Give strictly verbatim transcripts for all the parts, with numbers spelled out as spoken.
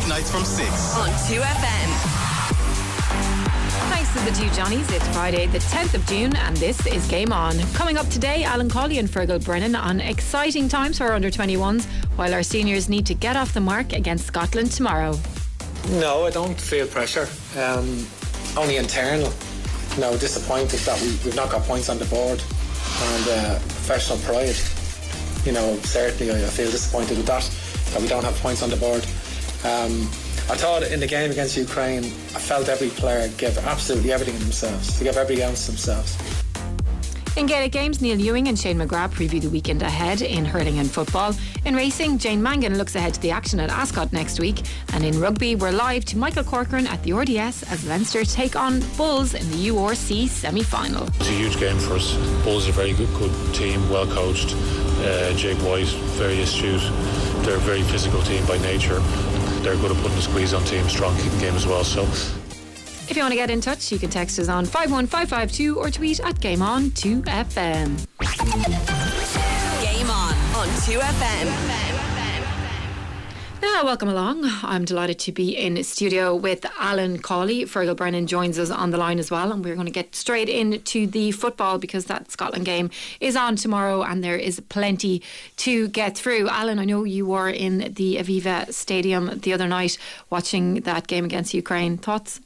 Weeknights from six on two F M. Thanks to the two Johnnies, it's Friday the tenth of June and this is Game On. Coming up today, Alan Cawley and Fergal Brennan on exciting times for our under twenty-ones, while our seniors need to get off the mark against Scotland tomorrow. No, I don't feel pressure. Um, only internal. No, disappointed that we, we've not got points on the board, and uh, professional pride. You know, certainly I feel disappointed with that, that we don't have points on the board. Um, I thought in the game against Ukraine, I felt every player gave absolutely everything in themselves. They gave every ounce themselves. In Gaelic Games, Neil Ewing and Shane McGrath preview the weekend ahead in hurling and football. In racing, Jane Mangan looks ahead to the action at Ascot next week. And in rugby, we're live to Michael Corcoran at the R D S as Leinster take on Bulls in the U R C semi-final. It's a huge game for us. Bulls are a very good, good team, well coached. Uh, Jake White, very astute. They're a very physical team by nature. They're good at putting the squeeze on teams, strong kicking game as well. So, if you want to get in touch, you can text us on five one five five two or tweet at Game On two F M. Game On on two F M. Now, welcome along. I'm delighted to be in studio with Alan Cawley. Fergal Brennan joins us on the line as well, and we're going to get straight into the football because that Scotland game is on tomorrow and there is plenty to get through. Alan, I know you were in the Aviva Stadium the other night watching that game against Ukraine. Thoughts?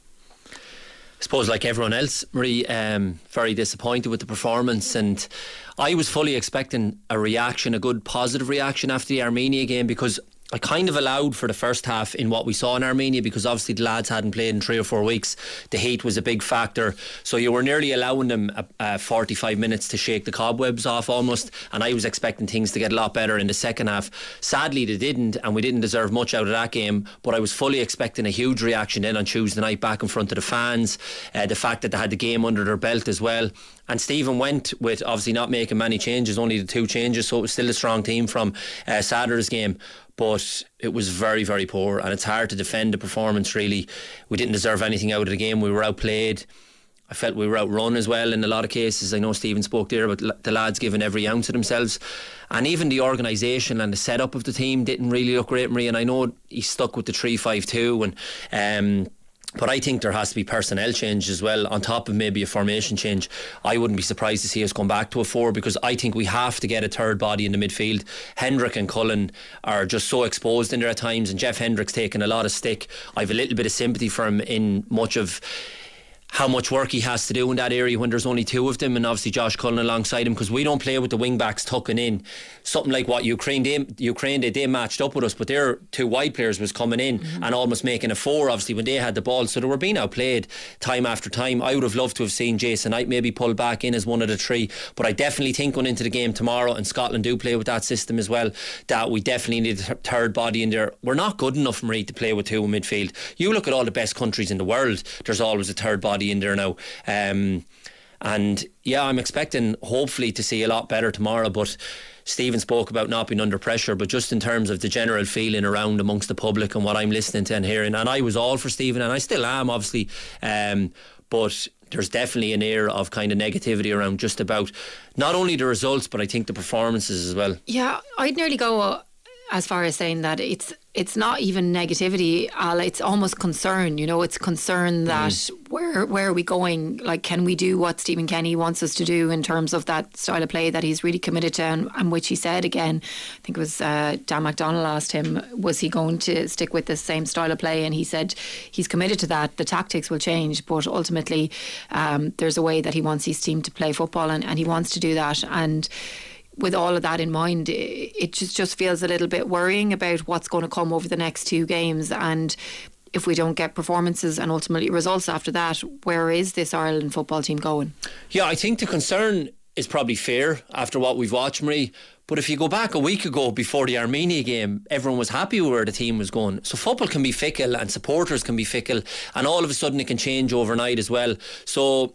I suppose like everyone else, Marie, um, very disappointed with the performance, and I was fully expecting a reaction, a good positive reaction after the Armenia game, because I kind of allowed for the first half in what we saw in Armenia, because obviously the lads hadn't played in three or four weeks. The heat was a big factor, so you were nearly allowing them uh, uh, forty-five minutes to shake the cobwebs off almost, and I was expecting things to get a lot better in the second half. Sadly they didn't, and we didn't deserve much out of that game, but I was fully expecting a huge reaction then on Tuesday night back in front of the fans, uh, the fact that they had the game under their belt as well. And Stephen went with obviously not making many changes, only the two changes, so it was still a strong team from uh, Saturday's game. But it was very, very poor, and it's hard to defend the performance really. We didn't deserve anything out of the game. We were outplayed. I felt we were outrun as well in a lot of cases. I know Stephen spoke there about the lads giving every ounce of themselves, and even the organisation and the setup of the team didn't really look great, Marie. And I know he stuck with the three five two, and um but I think there has to be personnel change as well, on top of maybe a formation change. I wouldn't be surprised to see us come back to a four, because I think we have to get a third body in the midfield. Hendrick and Cullen are just so exposed in there at times, and Jeff Hendrick's taken a lot of stick. I have a little bit of sympathy for him in much of how much work he has to do in that area when there's only two of them, and obviously Josh Cullen alongside him, because we don't play with the wing backs tucking in. Something like what Ukraine did, Ukraine did, they matched up with us, but their two wide players was coming in mm-hmm. and almost making a four obviously when they had the ball, so they were being outplayed time after time. I would have loved to have seen Jason Knight maybe pull back in as one of the three, but I definitely think going into the game tomorrow, and Scotland do play with that system as well, that we definitely need a third body in there. We're not good enough, Marie, to play with two in midfield. You look at all the best countries in the world, there's always a third body in there now. Um, and yeah, I'm expecting hopefully to see a lot better tomorrow, but Stephen spoke about not being under pressure, but just in terms of the general feeling around amongst the public and what I'm listening to and hearing, and I was all for Stephen, and I still am obviously, um, but there's definitely an air of kind of negativity around just about not only the results but I think the performances as well. Yeah, I'd nearly go uh, as far as saying that it's it's not even negativity, Al, it's almost concern. You know, it's concern that mm. where where are we going? Like, can we do what Stephen Kenny wants us to do in terms of that style of play that he's really committed to, and, and which he said again, I think it was uh, Dan McDonnell asked him, was he going to stick with the same style of play, and he said he's committed to that. The tactics will change, but ultimately um, there's a way that he wants his team to play football, and, and he wants to do that. And with all of that in mind, it just, just feels a little bit worrying about what's going to come over the next two games. And if we don't get performances and ultimately results after that, where is this Ireland football team going? Yeah, I think the concern is probably fair after what we've watched, Marie. But if you go back a week ago before the Armenia game, everyone was happy where the team was going. So football can be fickle and supporters can be fickle, and all of a sudden it can change overnight as well. So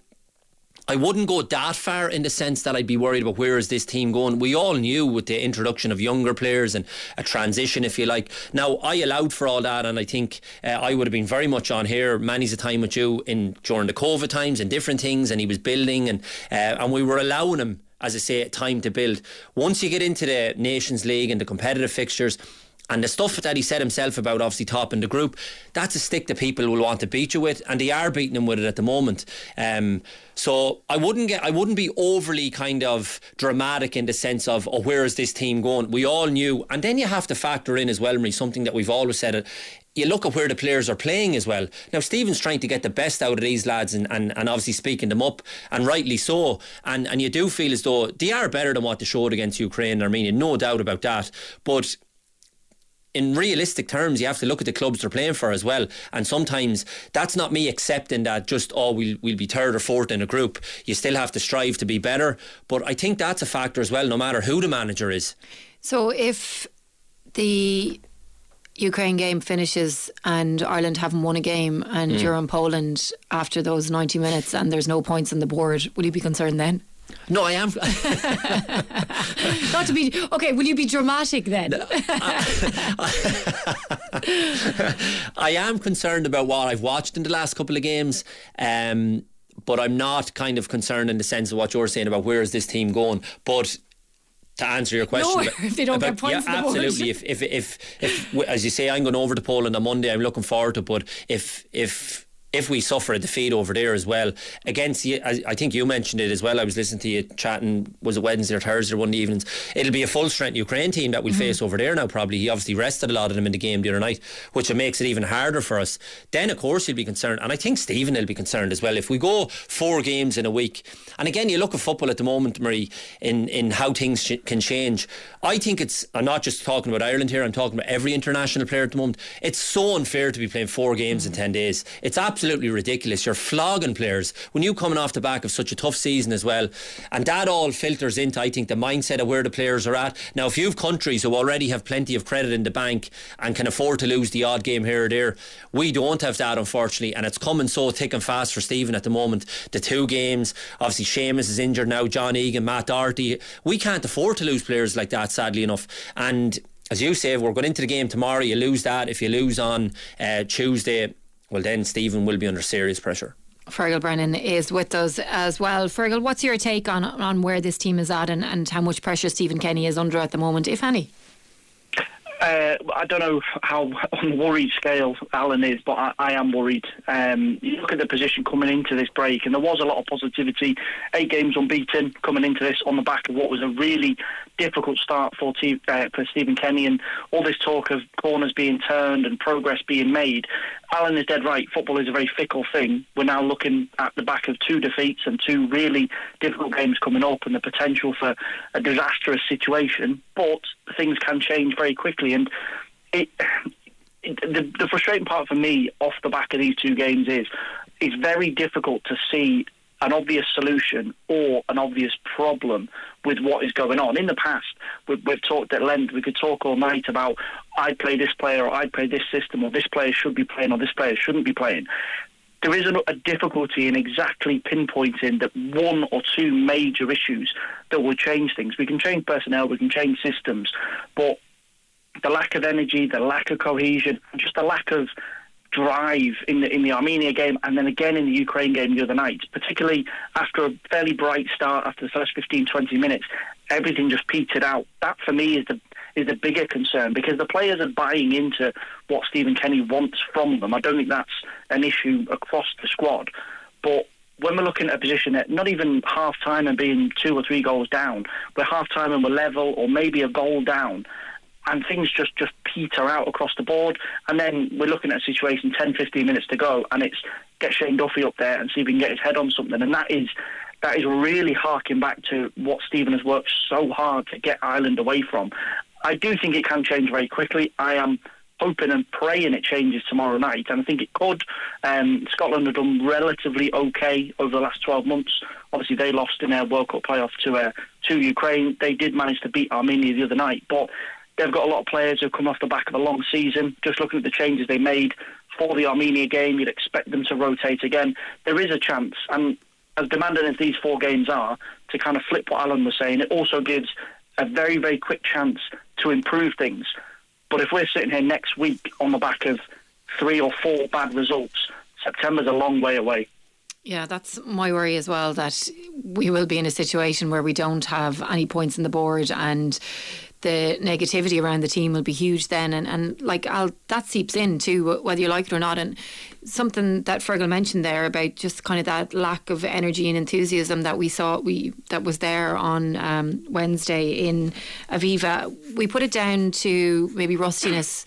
I wouldn't go that far in the sense that I'd be worried about where is this team going. We all knew with the introduction of younger players and a transition, if you like. Now, I allowed for all that, and I think uh, I would have been very much on here many's a time with you in during the COVID times and different things, and he was building, and uh, and we were allowing him, as I say, time to build. Once you get into the Nations League and the competitive fixtures, And the stuff that he said himself about obviously topping the group, that's a stick that people will want to beat you with, and they are beating him with it at the moment. Um, so I wouldn't get, I wouldn't be overly kind of dramatic in the sense of, oh, where is this team going? We all knew, and then you have to factor in as well, Marie, something that we've always said. You look at where the players are playing as well. Now Stephen's trying to get the best out of these lads and, and, and obviously speaking them up, and rightly so, and, and you do feel as though they are better than what they showed against Ukraine and Armenia, no doubt about that. But in realistic terms, you have to look at the clubs they're playing for as well, and sometimes that's not me accepting that just, oh, we'll, we'll be third or fourth in a group. You still have to strive to be better, but I think that's a factor as well, no matter who the manager is. So if the Ukraine game finishes and Ireland haven't won a game and mm. you're in Poland after those ninety minutes and there's no points on the board, will you be concerned then? No, I am. Not to be okay. Will you be dramatic then? No, I, I am concerned about what I've watched in the last couple of games, um, but I'm not kind of concerned in the sense of what you're saying about where is this team going. But to answer your question, no, about, if they don't about, get points, yeah, absolutely. If, if if if if as you say, I'm going over to Poland on Monday. I'm looking forward to it. But if if if we suffer a defeat over there as well against you, I think you mentioned it as well, I was listening to you chatting, was it Wednesday or Thursday one of the evenings, it'll be a full strength Ukraine team that we'll mm-hmm. face over there now probably. He obviously rested a lot of them in the game the other night, which makes it even harder for us. Then of course you'll be concerned, and I think Stephen will be concerned as well, if we go four games in a week. And again, you look at football at the moment, Marie, in, in how things sh- can change. I think it's, I'm not just talking about Ireland here, I'm talking about every international player at the moment. It's so unfair to be playing four games mm-hmm. in ten days. It's absolutely ridiculous. You're flogging players when you coming off the back of such a tough season as well, and that all filters into, I think, the mindset of where the players are at. Now if you've countries who already have plenty of credit in the bank and can afford to lose the odd game here or there, we don't have that, unfortunately, and it's coming so thick and fast for Stephen at the moment. The two games, obviously Seamus is injured now, John Egan, Matt Doherty, we can't afford to lose players like that, sadly enough. And as you say, we're going into the game tomorrow, you lose that. If you lose on uh, Tuesday, well then Stephen will be under serious pressure. Fergal Brennan is with us as well. Fergal, what's your take on on where this team is at and, and how much pressure Stephen Kenny is under at the moment, if any? Uh, I don't know how on worried scale Alan is, but I, I am worried. Um, you look at the position coming into this break, and there was a lot of positivity. Eight games unbeaten coming into this on the back of what was a really difficult start for, T- uh, for Stephen Kenny, and all this talk of corners being turned and progress being made. Alan is dead right. Football is a very fickle thing. We're now looking at the back of two defeats and two really difficult games coming up, and the potential for a disastrous situation. But things can change very quickly, and it, it, the, the frustrating part for me off the back of these two games is it's very difficult to see an obvious solution or an obvious problem with what is going on. In the past, we've, we've talked at length, we could talk all night about I'd play this player or I'd play this system, or this player should be playing or this player shouldn't be playing. There is a, a difficulty in exactly pinpointing that one or two major issues that will change things. We can change personnel, we can change systems, but the lack of energy, the lack of cohesion, and just the lack of drive in the in the Armenia game, and then again in the Ukraine game the other night, particularly after a fairly bright start after the first fifteen, twenty minutes, everything just petered out. That for me is the is the bigger concern, because the players are buying into what Stephen Kenny wants from them. I don't think that's an issue across the squad, but when we're looking at a position that not even half time and being two or three goals down, we're half time and we're level or maybe a goal down, and things just, just peter out across the board, and then we're looking at a situation ten, fifteen minutes to go, and it's get Shane Duffy up there and see if we can get his head on something. And that is that is really harking back to what Stephen has worked so hard to get Ireland away from. I do think it can change very quickly. I am hoping and praying it changes tomorrow night, and I think it could. Um, Scotland have done relatively okay over the last twelve months. Obviously, they lost in their World Cup playoff to, uh, to Ukraine. They did manage to beat Armenia the other night, but they've got a lot of players who come off the back of a long season. Just looking at the changes they made for the Armenia game, you'd expect them to rotate again. There is a chance, and as demanding as these four games are, to kind of flip what Alan was saying, it also gives a very, very quick chance to improve things. But if we're sitting here next week on the back of three or four bad results, September's a long way away. Yeah, that's my worry as well, that we will be in a situation where we don't have any points on the board, and the negativity around the team will be huge then, and, and like I'll, that seeps in too, whether you like it or not. And something that Fergal mentioned there about just kind of that lack of energy and enthusiasm that we saw we that was there on um, Wednesday in Aviva, we put it down to maybe rustiness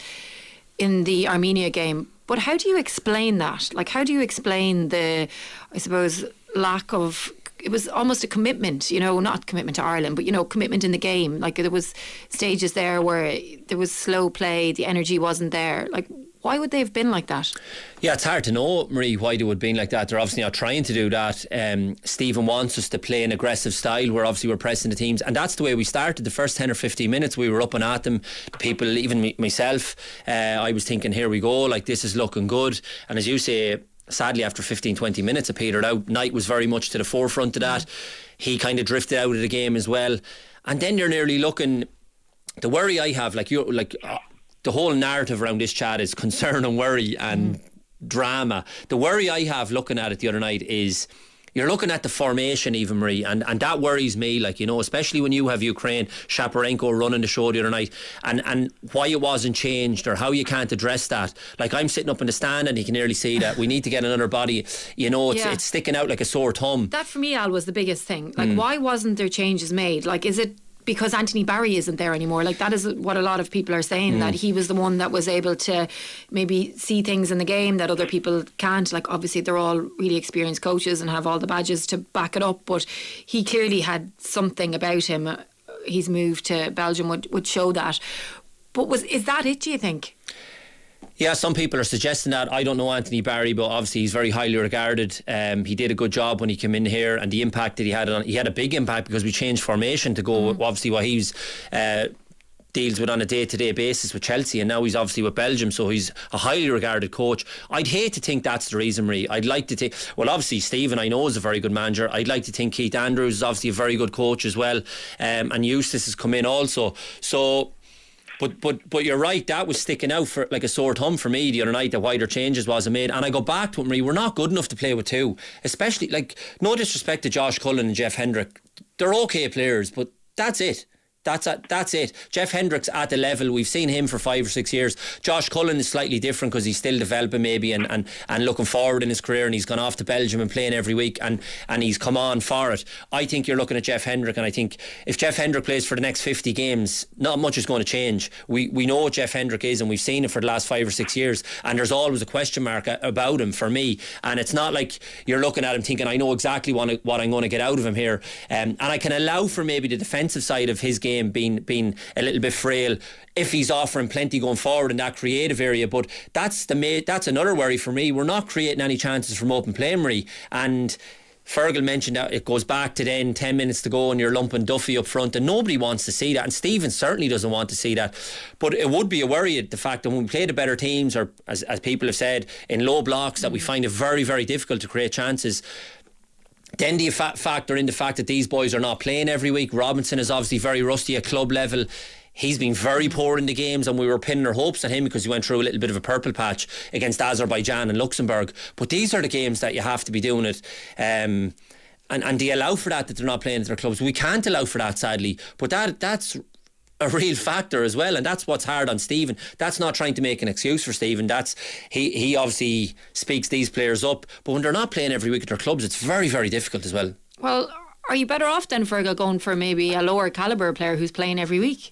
in the Armenia game. But how do you explain that? Like, how do you explain the, I suppose, lack of, it was almost a commitment, you know, not commitment to Ireland, but, you know, commitment in the game. Like, there was stages there where there was slow play, the energy wasn't there. Like, why would they have been like that? Yeah, it's hard to know, Marie, why they would have been like that. They're obviously not trying to do that. Um, Stephen wants us to play an aggressive style where obviously we're pressing the teams, and that's the way we started. The first ten or fifteen minutes we were up and at them. People, even me, myself, uh, I was thinking, here we go, like this is looking good. And as you say, sadly after fifteen, twenty minutes it petered out. Knight was very much to the forefront of that. He kind of drifted out of the game as well. And then you're nearly looking, the worry I have, like you're like uh, the whole narrative around this chat is concern and worry and mm. drama. The worry I have looking at it the other night is you're looking at the formation even, Marie, and, and that worries me, like, you know, especially when you have Ukraine, Shaparenko running the show the other night, and, and why it wasn't changed or how you can't address that. Like, I'm sitting up in the stand and you can nearly see that we need to get another body, you know, it's, yeah. it's sticking out like a sore thumb. That for me, Al, was the biggest thing. Like, Mm. why wasn't there changes made? Like, is it because Anthony Barry isn't there anymore? Like, that is what a lot of people are saying, mm. that he was the one that was able to maybe see things in the game that other people can't. Like, obviously they're all really experienced coaches and have all the badges to back it up, but he clearly had something about him. His move to Belgium would, would show that. But was is that it, do you think? Yeah, some people are suggesting that. I don't know Anthony Barry, but obviously he's very highly regarded. Um, he did a good job when he came in here, and the impact that he had on, he had a big impact because we changed formation to go mm. with obviously what he's uh, deals with on a day-to-day basis with Chelsea, and now he's obviously with Belgium, so he's a highly regarded coach. I'd hate to think that's the reason, Marie. I'd like to think, well, obviously Stephen I know is a very good manager. I'd like to think Keith Andrews is obviously a very good coach as well, um, and Eustace has come in also. So But but but you're right, that was sticking out for like a sore thumb for me the other night, that wider changes wasn't made. And I go back to it, Marie, we're not good enough to play with two. Especially, like, no disrespect to Josh Cullen and Jeff Hendrick. They're okay players, but that's it. That's a, that's it. Jeff Hendrick's at the level. We've seen him for five or six years. Josh Cullen is slightly different because he's still developing maybe and, and, and looking forward in his career, and he's gone off to Belgium and playing every week and, and he's come on for it. I think you're looking at Jeff Hendrick, and I think if Jeff Hendrick plays for the next fifty games, not much is going to change. We we know what Jeff Hendrick is, and we've seen it for the last five or six years, and there's always a question mark about him for me. And it's not like you're looking at him thinking, I know exactly what, what I'm going to get out of him here. Um, and I can allow for maybe the defensive side of his game being being a little bit frail if he's offering plenty going forward in that creative area. But that's the ma- that's another worry for me. We're not creating any chances from open play, Marie. And Fergal mentioned that it goes back to then ten minutes to go and you're lumping Duffy up front, and nobody wants to see that, and Stephen certainly doesn't want to see that. But it would be a worry at the fact that when we play the better teams, or as, as people have said, in low blocks, that we find it very very difficult to create chances. Then do you fa- factor in the fact that these boys are not playing every week? Robinson is obviously very rusty at club level. He's been very poor in the games, and we were pinning our hopes on him because he went through a little bit of a purple patch against Azerbaijan and Luxembourg. But these are the games that you have to be doing it. Um, and, and do you allow for that, that they're not playing at their clubs? We can't allow for that, sadly. But that that's a real factor as well, and that's what's hard on Stephen. That's not trying to make an excuse for Stephen. That's he, he obviously speaks these players up, but when they're not playing every week at their clubs, it's very very difficult as well. Well, are you better off then, Fergal, going for maybe a lower calibre player who's playing every week?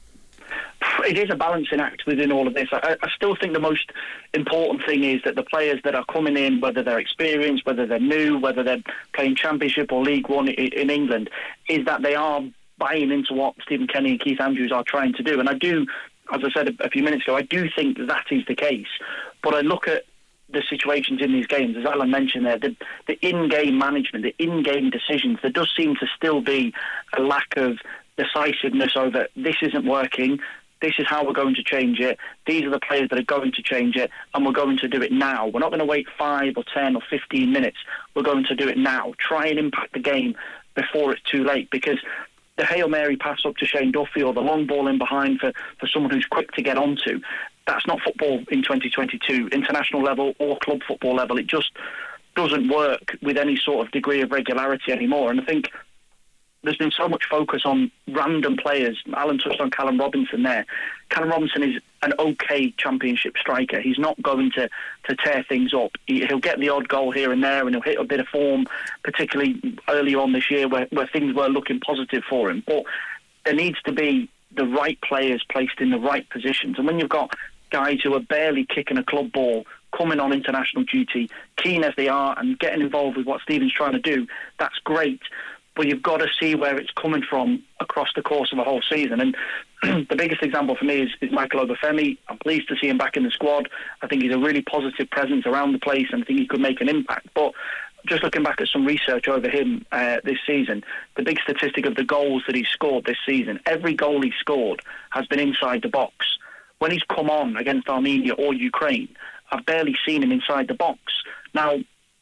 It is a balancing act within all of this. I, I still think the most important thing is that the players that are coming in, whether they're experienced, whether they're new, whether they're playing Championship or League One in, in England, is that they are buying into what Stephen Kenny and Keith Andrews are trying to do. And I do, as I said a, a few minutes ago, I do think that is the case. But I look at the situations in these games, as Alan mentioned there, the, the in-game management, the in-game decisions, there does seem to still be a lack of decisiveness over this isn't working, this is how we're going to change it, these are the players that are going to change it, and we're going to do it now. We're not going to wait five or ten or fifteen minutes. We're going to do it now. Try and impact the game before it's too late, because the Hail Mary pass up to Shane Duffy or the long ball in behind for, for someone who's quick to get onto, that's not football in twenty twenty-two, international level or club football level. It just doesn't work with any sort of degree of regularity anymore. And I think there's been so much focus on random players. Alan touched on Callum Robinson there. Callum Robinson is an okay championship striker. He's not going to, to tear things up. He, he'll get the odd goal here and there, and he'll hit a bit of form, particularly earlier on this year where, where things were looking positive for him. But there needs to be the right players placed in the right positions. And when you've got guys who are barely kicking a club ball, coming on international duty, keen as they are and getting involved with what Stephen's trying to do, that's great. But you've got to see where it's coming from across the course of a whole season. And the biggest example for me is, is Michael Obafemi. I'm pleased to see him back in the squad. I think he's a really positive presence around the place, and I think he could make an impact. But just looking back at some research over him uh, this season, the big statistic of the goals that he's scored this season, every goal he's scored has been inside the box. When he's come on against Armenia or Ukraine, I've barely seen him inside the box. Now,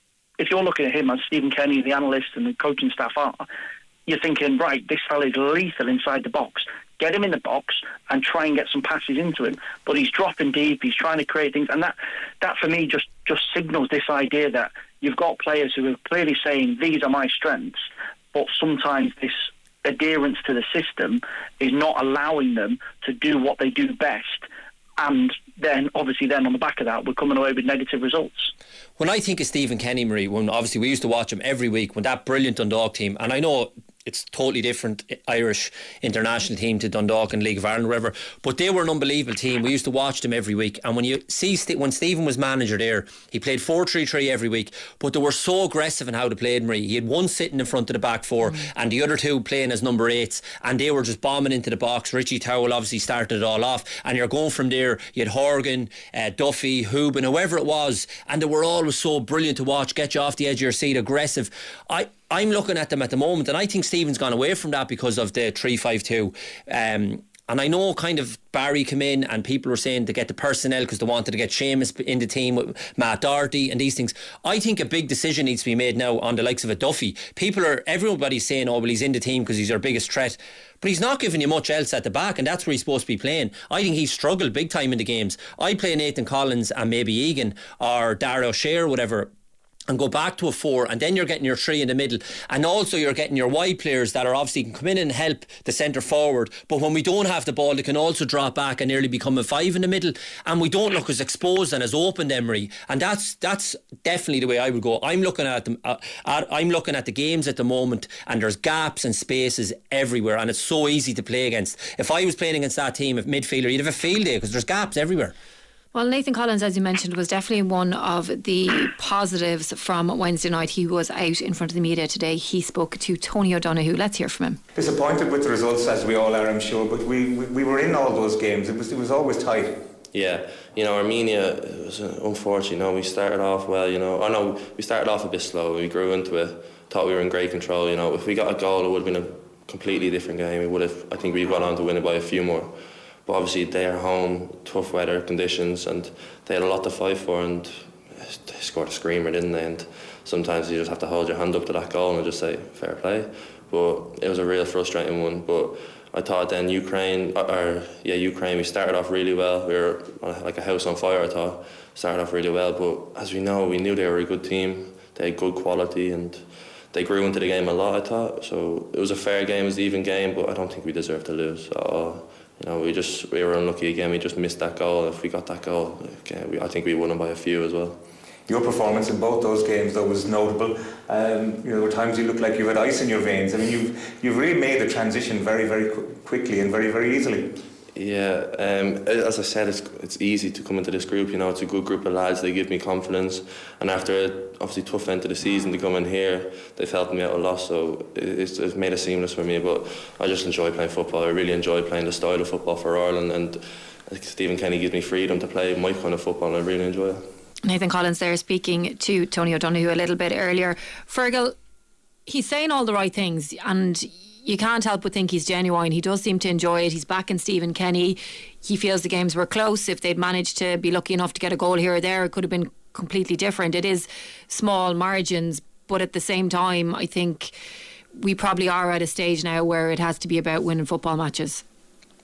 if you're looking at him, as Stephen Kenny, the analysts and the coaching staff are, you're thinking, right, this fella is lethal inside the box. Get him in the box and try and get some passes into him. But he's dropping deep, he's trying to create things. And that, that for me, just, just signals this idea that you've got players who are clearly saying, these are my strengths, but sometimes this adherence to the system is not allowing them to do what they do best. And then, obviously, then on the back of that, we're coming away with negative results. When I think of Stephen Kenny, Marie, when obviously we used to watch him every week, when that brilliant Dundalk team, and I know it's totally different Irish international team to Dundalk and League of Ireland or whatever, but they were an unbelievable team. We used to watch them every week, and when you see when Stephen was manager there, he played four three three every week, but they were so aggressive in how they played, Marie. He had one sitting in front of the back four mm. and the other two playing as number eights, and they were just bombing into the box. Richie Towell obviously started it all off, and you're going from there. You had Horgan, uh, Duffy, Hubin, whoever it was, and they were always so brilliant to watch, get you off the edge of your seat, aggressive. I I'm looking at them at the moment, and I think Stephen's gone away from that because of the three five two. Um, and I know kind of Barry came in and people were saying to get the personnel because they wanted to get Seamus in the team with Matt Doherty and these things. I think a big decision needs to be made now on the likes of a Duffy. People are, everybody's saying, oh, well, he's in the team because he's our biggest threat. But he's not giving you much else at the back, and that's where he's supposed to be playing. I think he's struggled big time in the games. I play Nathan Collins and maybe Egan or Dara O'Shea or whatever, and go back to a four, and then you're getting your three in the middle, and also you're getting your wide players that are obviously can come in and help the centre forward, but when we don't have the ball they can also drop back and nearly become a five in the middle, and we don't look as exposed and as open, Emery. And that's that's definitely the way I would go. I'm looking at them uh, at, I'm looking at the games at the moment, and there's gaps and spaces everywhere, and it's so easy to play against. If I was playing against that team of midfielder, you'd have a field day because there's gaps everywhere. Well, Nathan Collins, as you mentioned, was definitely one of the positives from Wednesday night. He was out in front of the media today. He spoke to Tony O'Donoghue. Let's hear from him. Disappointed with the results, as we all are, I'm sure, but we, we, we were in all those games. It was it was always tight. Yeah, you know, Armenia, it was unfortunate. You know, we started off well, you know. I know we started off a bit slow. We grew into it, thought we were in great control. You know, if we got a goal, it would have been a completely different game. We would have, I think we got on to win it by a few more. But obviously they are home, tough weather conditions, and they had a lot to fight for, and they scored a screamer, didn't they? And sometimes you just have to hold your hand up to that goal and just say, fair play. But it was a real frustrating one. But I thought then Ukraine, or yeah, Ukraine, we started off really well. We were like a house on fire, I thought. Started off really well, but as we know, we knew they were a good team. They had good quality, and they grew into the game a lot, I thought. So it was a fair game, it was an even game, but I don't think we deserved to lose at all. You know, we just we were unlucky again. We just missed that goal. If we got that goal, okay, we, I think we won them by a few as well. Your performance in both those games, though, was notable. Um, you know, there were times you looked like you had ice in your veins. I mean, you've you've really made the transition very, very qu- quickly and very, very easily. Yeah, um, as I said, it's it's easy to come into this group. You know, it's a good group of lads. They give me confidence, and after a obviously tough end of the season to come in here, they've helped me out a lot. So it's, it's made it seamless for me. But I just enjoy playing football. I really enjoy playing the style of football for Ireland, and I think Stephen Kenny gives me freedom to play my kind of football, and I really enjoy it. Nathan Collins there speaking to Tony O'Donoghue a little bit earlier. Fergal, he's saying all the right things, and you can't help but think he's genuine. He does seem to enjoy it. He's backing Stephen Kenny. He feels the games were close. If they'd managed to be lucky enough to get a goal here or there, it could have been completely different. It is small margins, but at the same time, I think we probably are at a stage now where it has to be about winning football matches.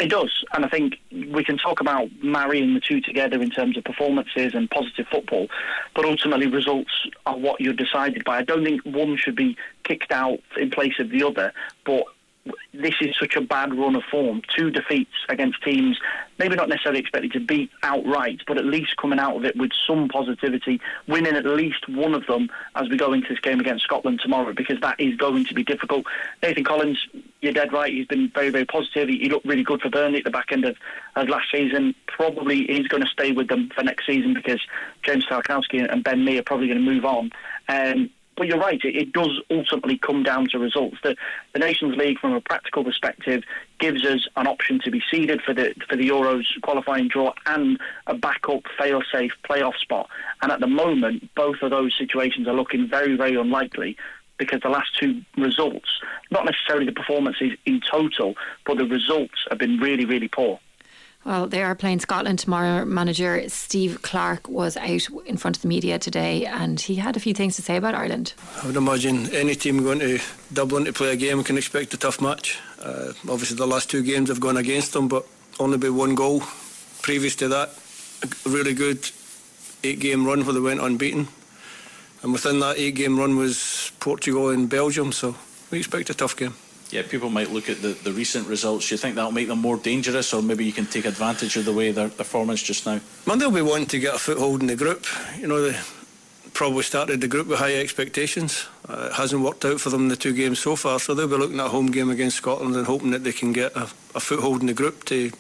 It does, and I think we can talk about marrying the two together in terms of performances and positive football, but ultimately results are what you're decided by. I don't think one should be kicked out in place of the other, but this is such a bad run of form. Two defeats against teams maybe not necessarily expected to beat outright, but at least coming out of it with some positivity, winning at least one of them as we go into this game against Scotland tomorrow, because that is going to be difficult. Nathan Collins, you're dead right, he's been very, very positive. He, he looked really good for Burnley at the back end of, of last season. Probably is going to stay with them for next season because James Tarkowski and Ben Mee are probably going to move on. Um, But you're right, it, it does ultimately come down to results. The, the Nations League, from a practical perspective, gives us an option to be seeded for the for the Euros qualifying draw and a backup, fail-safe playoff spot. And at the moment, both of those situations are looking very, very unlikely because the last two results, not necessarily the performances in total, but the results have been really, really poor. Well, they are playing Scotland tomorrow. Manager Steve Clarke was out in front of the media today and he had a few things to say about Ireland. I would imagine any team going to Dublin to play a game can expect a tough match. Uh, obviously the last two games have gone against them, but only by one goal. Previous to that, a really good eight game run where they went unbeaten, and within that eight game run was Portugal and Belgium, so we expect a tough game. Yeah, people might look at the, the recent results. Do you think that'll make them more dangerous, or maybe you can take advantage of the way their performance just now? Man, they'll be wanting to get a foothold in the group. You know, they probably started the group with high expectations. Uh, it hasn't worked out for them in the two games so far, so they'll be looking at a home game against Scotland and hoping that they can get a, a foothold in the group to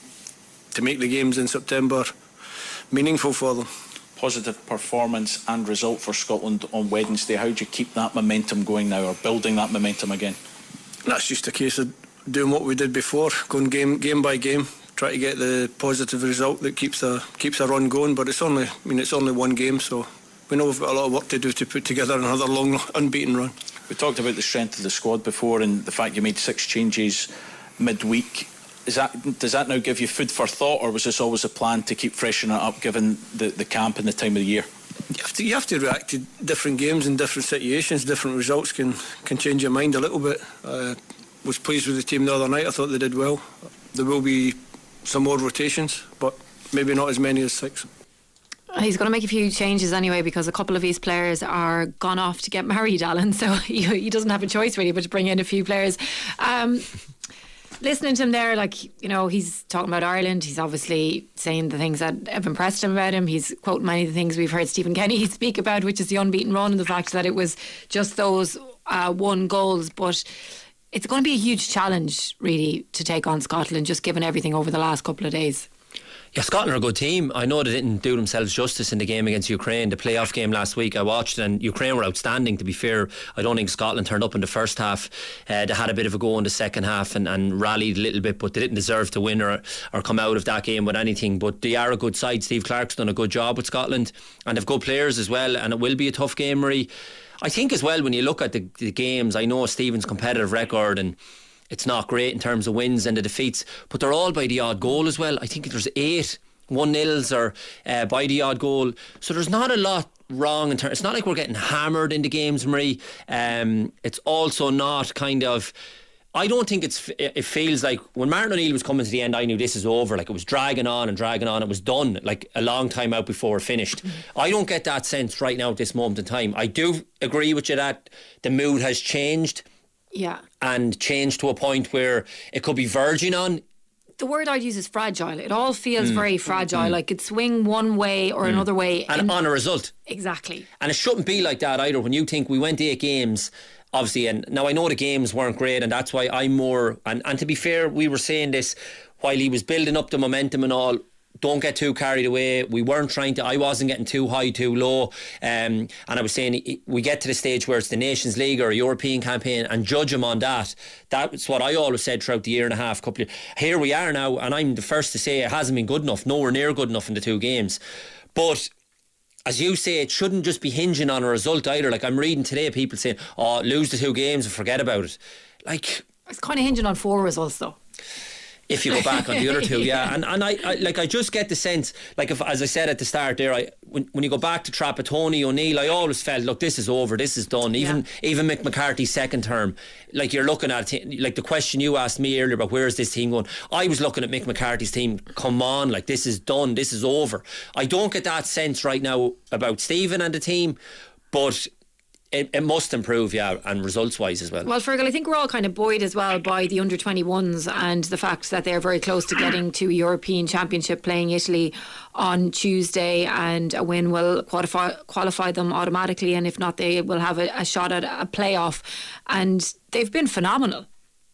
to make the games in September meaningful for them. Positive performance and result for Scotland on Wednesday. How do you keep that momentum going now, or building that momentum again? That's just a case of doing what we did before, going game game by game, try to get the positive result that keeps a keeps a run going. But it's only, I mean, it's only one game, so we know we've got a lot of work to do to put together another long unbeaten run. We talked about the strength of the squad before and the fact you made six changes midweek. Is that, does that now give you food for thought, or was this always a plan to keep freshening it up given the, the camp and the time of the year? You have, to, you have to react to different games and different situations. Different results can, can change your mind a little bit. I uh, was pleased with the team the other night. I thought they did well. There will be some more rotations, but maybe not as many as six. He's going to make a few changes anyway because a couple of his players are gone off to get married, Alan, so he, he doesn't have a choice really but to bring in a few players. Um, listening to him there, like, you know, he's talking about Ireland. He's obviously saying the things that have impressed him about him. He's quoting many of the things we've heard Stephen Kenny speak about, which is the unbeaten run and the fact that it was just those uh, one goals. But it's going to be a huge challenge, really, to take on Scotland, just given everything over the last couple of days. Yeah, Scotland are a good team. I know they didn't do themselves justice in the game against Ukraine, the playoff game last week. I watched and Ukraine were outstanding, to be fair. I don't think Scotland turned up in the first half. Uh, they had a bit of a go in the second half and, and rallied a little bit, but they didn't deserve to win or, or come out of that game with anything. But they are a good side. Steve Clarke's done a good job with Scotland and they've good players as well, and it will be a tough game, Marie. I think as well, when you look at the, the games, I know Stephen's competitive record and it's not great in terms of wins and the defeats, but they're all by the odd goal as well. I think there's eight one nils or uh, by the odd goal, so there's not a lot wrong in terms. It's not like we're getting hammered in the games, Marie. Um, it's also not kind of, I don't think it's it feels like when Martin O'Neill was coming to the end, I knew this is over. Like, it was dragging on and dragging on. It was done like a long time out before it finished. Mm-hmm. I don't get that sense right now at this moment in time. I do agree with you that the mood has changed. Yeah. And changed to a point where it could be verging on. The word I'd use is fragile. It all feels mm. very fragile. Mm. Like it swing one way or mm. another way. And on a result. Exactly. And it shouldn't be like that either. When you think we went eight games, obviously, and now I know the games weren't great, and that's why I'm more, and, and to be fair, we were saying this while he was building up the momentum and all. Don't get too carried away. We weren't trying to, I wasn't getting too high, too low. Um, and I was saying, we get to the stage where it's the Nations League or a European campaign and judge him on that. That's what I always said throughout the year and a half, couple of, here we are now, and I'm the first to say it hasn't been good enough, nowhere near good enough in the two games. But as you say, it shouldn't just be hinging on a result either. Like, I'm reading today people saying, oh, lose the two games and forget about it. Like, it's kind of hinging on four results though. If you go back on the other two, yeah, yeah. and and I, I like I just get the sense, like if, as I said at the start there, I when, when you go back to Trapattoni, O'Neill, I always felt, look, this is over, this is done. Even yeah. even Mick McCarthy's second term, like you're looking at it, like the question you asked me earlier about where is this team going, I was looking at Mick McCarthy's team. Come on, like this is done, this is over. I don't get that sense right now about Stephen and the team, but It, it must improve, yeah, and results-wise as well. Well, Fergal, I think we're all kind of buoyed as well by the under twenty-ones and the fact that they're very close to getting to European Championship, playing Italy on Tuesday, and a win will qualify, qualify them automatically, and if not, they will have a, a shot at a playoff. And they've been phenomenal.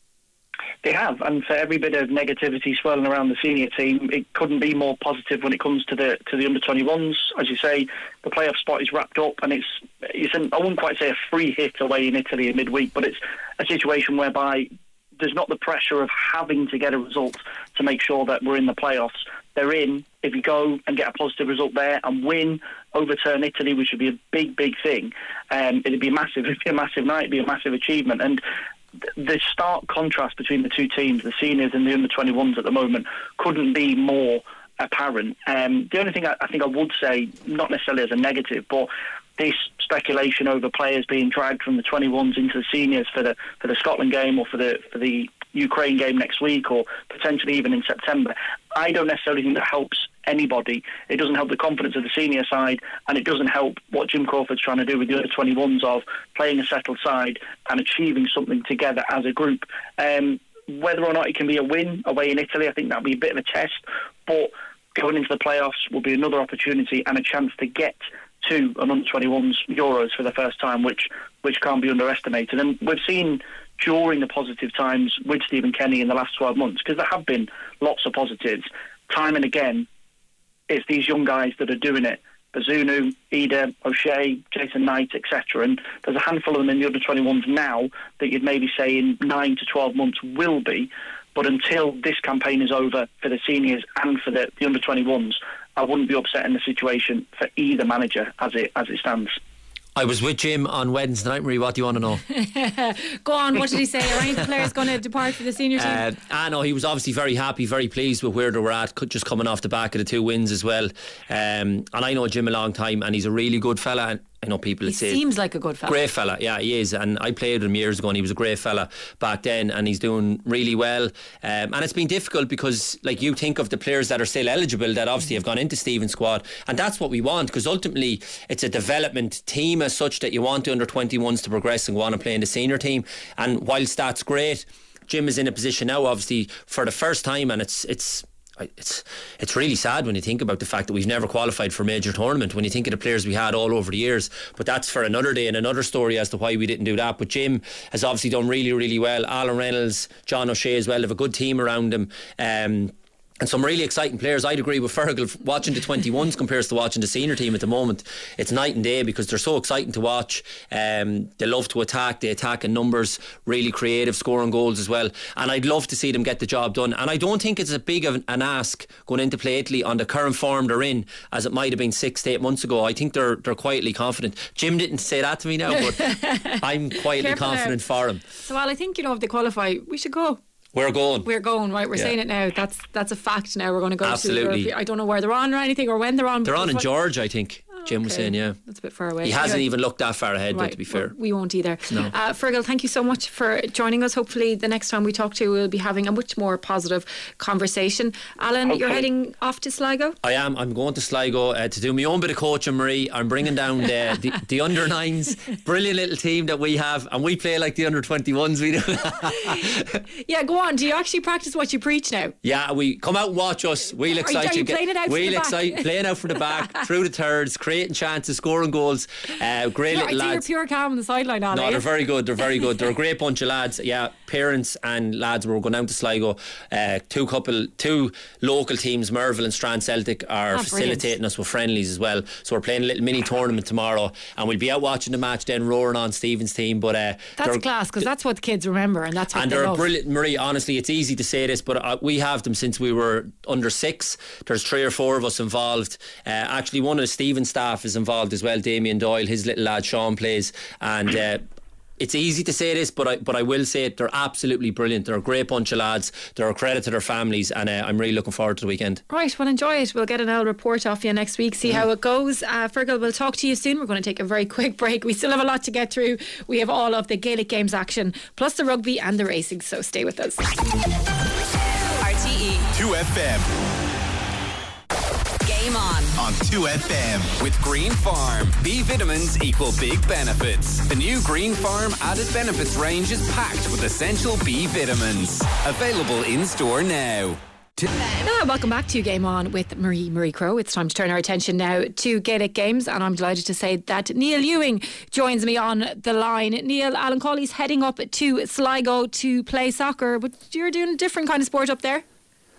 They have, and for every bit of negativity swirling around the senior team, it couldn't be more positive when it comes to the to the under twenty-ones. As you say, the playoff spot is wrapped up, and it's it's an, I wouldn't quite say a free hit away in Italy in midweek, but it's a situation whereby there's not the pressure of having to get a result to make sure that we're in the playoffs. They're in. If you go and get a positive result there and win, overturn Italy, which would be a big, big thing, um, it'd be massive. It'd be a massive night. It'd be a massive achievement. And the stark contrast between the two teams, the seniors and the under twenty-ones at the moment, couldn't be more apparent. Um, the only thing I, I think I would say, not necessarily as a negative, but this speculation over players being dragged from the twenty-ones into the seniors for the for the Scotland game or for the for the Ukraine game next week, or potentially even in September, I don't necessarily think that helps anybody. It doesn't help the confidence of the senior side, and it doesn't help what Jim Crawford's trying to do with the under twenty-ones of playing a settled side and achieving something together as a group. Um, whether or not it can be a win away in Italy, I think that'll be a bit of a test, but going into the playoffs will be another opportunity and a chance to get to an under twenty-ones Euros for the first time, which which can't be underestimated. And we've seen during the positive times with Stephen Kenny in the last twelve months, because there have been lots of positives, time and again, it's these young guys that are doing it. Bazunu, Ida, O'Shea, Jason Knight, et cetera. And there's a handful of them in the under twenty-ones now that you'd maybe say in nine to twelve months will be. But until this campaign is over for the seniors and for the, the under twenty-ones, I wouldn't be upset in the situation for either manager as it as it stands. I was with Jim on Wednesday night, Marie. What do you want to know? Go on, what did he say? Are any players going to depart for the senior team? Uh, I know he was obviously very happy, very pleased with where they were at, just coming off the back of the two wins as well. Um, and I know Jim a long time, and he's a really good fella. And I know people that he say seems like a good fella. Great fella, yeah, he is. And I played with him years ago, and he was a great fella back then, and he's doing really well. Um, and it's been difficult because, like, you think of the players that are still eligible that obviously have gone into Stephen's squad, and that's what we want, because ultimately it's a development team as such that you want the under twenty-ones to progress and go on and play in the senior team. And whilst that's great, Jim is in a position now, obviously, for the first time, and it's it's. It's it's really sad when you think about the fact that we've never qualified for a major tournament, when you think of the players we had all over the years. But that's for another day and another story as to why we didn't do that. But Jim has obviously done really, really well. Alan Reynolds, John O'Shea as well, they have a good team around him. Um, and some really exciting players. I'd agree with Fergal, watching the twenty-ones compares to watching the senior team at the moment. It's night and day because they're so exciting to watch. Um, they love to attack, they attack in numbers, really creative, scoring goals as well. And I'd love to see them get the job done. And I don't think it's as big of an ask going into play Italy on the current form they're in as it might have been six to eight months ago. I think they're they're quietly confident. Jim didn't say that to me now, but I'm quietly Careful confident there. for him. So, well, I think, you know, if they qualify, we should go. We're going. We're going, right? We're Yeah. saying it now. That's that's a fact now. We're going to go Absolutely. to. I don't know where they're on or anything or when they're on. They're on in What- George, I think. Jim was okay. saying, yeah. That's a bit far away. He hasn't Anyway. even looked that far ahead, though, Right, to be fair. well, we won't either. No. Uh, Fergal, thank you so much for joining us. Hopefully the next time we talk to you we'll be having a much more positive conversation. Alan, Okay. you're heading off to Sligo? I am. I'm going to Sligo uh, to do my own bit of coaching, Marie. I'm bringing down the, the, the under nines. Brilliant little team that we have, and we play like the under twenty-ones we do. Yeah, go on. Do you actually practice what you preach now? Yeah, we come out and watch us. We'll Are you- excite are you playing it out from We'll the back? excite playing out from the back, through the thirds, creating chances, scoring goals. Uh, great No, I little see lads. you're pure calm on the sideline, Alan. No, they're very good. They're very good. They're a great bunch of lads. Yeah, parents and lads. We're going down to Sligo. Uh, two couple, two local teams, Merville and Strand Celtic, are Ah, facilitating brilliant. us with friendlies as well. So we're playing a little mini tournament tomorrow, and we'll be out watching the match, then roaring on Stephen's team. But uh, That's they're- class, because that's what the kids remember, and that's what and they they're love. brilliant, Marie. Honestly, it's easy to say this, but uh, we have them since we were under six. There's three or four of us involved. Uh, actually, one of the Stephen staff is involved as well. Damien Doyle, his little lad Sean plays, and. Uh, it's easy to say this, but I but I will say it. They're absolutely brilliant. They're a great bunch of lads. They're a credit to their families, and uh, I'm really looking forward to the weekend. Right, well, enjoy it. We'll get an L report off you next week, see mm. how it goes. Uh, Fergal, we'll talk to you soon. We're going to take a very quick break. We still have a lot to get through. We have all of the Gaelic Games action, plus the rugby and the racing, so stay with us. R T E two F M. Game on. On two F M with Green Farm. B vitamins equal big benefits. The new Green Farm added benefits range is packed with essential B vitamins. Available in store now. Now, welcome back to Game On with Marie Marie Crowe. It's time to turn our attention now to Gaelic Games, and I'm delighted to say that Neil Ewing joins me on the line. Neil, Alan Cawley's heading up to Sligo to play soccer, but you're doing a different kind of sport up there.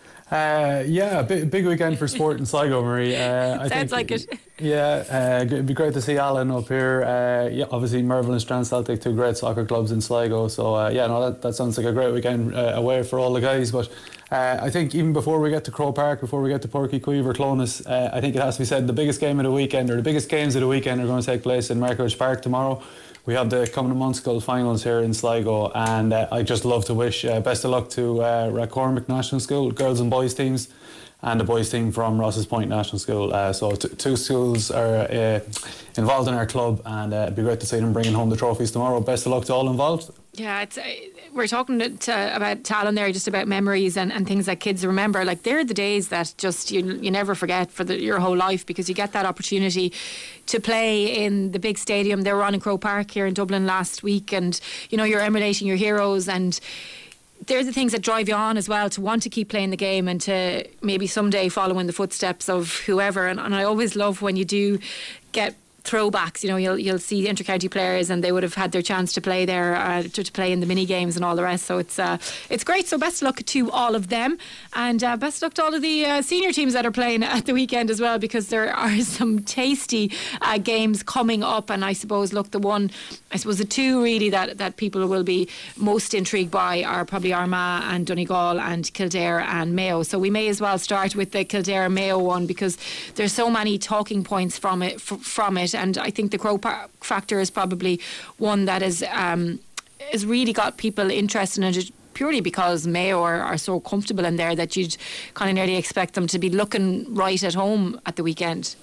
Uh, yeah, big, big weekend for sport in Sligo, Marie. Uh, I Sounds think, like it. Yeah, uh, it'd be great to see Alan up here. Uh, yeah, obviously Merville and Strand Celtic, two great soccer clubs in Sligo. So uh, yeah, no, that, that sounds like a great weekend uh, away for all the guys. But uh, I think even before we get to Croke Park, before we get to Porky Cueve or Clonus, uh, I think it has to be said the biggest game of the weekend, or the biggest games of the weekend, are going to take place in Markridge Park tomorrow. We have the Common Munsical finals here in Sligo, and uh, I just love to wish uh, best of luck to uh, Rathcormac National School, girls and boys teams, and the boys team from Rosses Point National School. Uh, so t- two schools are uh, involved in our club, and uh, it'd be great to see them bringing home the trophies tomorrow. Best of luck to all involved. Yeah, it's, uh, we're talking to, to, about Talon there, just about memories and, and things that kids remember. Like, they're the days that just you you never forget for the, your whole life, because you get that opportunity to play in the big stadium. They were on in Croke Park here in Dublin last week, and you know, you're emulating your heroes, and they're the things that drive you on as well, to want to keep playing the game and to maybe someday follow in the footsteps of whoever. And, and I always love when you do get throwbacks. You know, you'll you'll see inter-county players, and they would have had their chance to play there, uh, to, to play in the mini games and all the rest. So it's uh, it's great. So best of luck to all of them, and uh, best of luck to all of the uh, senior teams that are playing at the weekend as well, because there are some tasty uh, games coming up. And I suppose, look, the one, I suppose the two really that, that people will be most intrigued by are probably Armagh and Donegal, and Kildare and Mayo. So we may as well start with the Kildare Mayo one, because there's so many talking points from it f- from it. And I think the Croke Park factor is probably one that is um, has really got people interested in it, purely because Mayo are, are so comfortable in there that you'd kind of nearly expect them to be looking right at home at the weekend.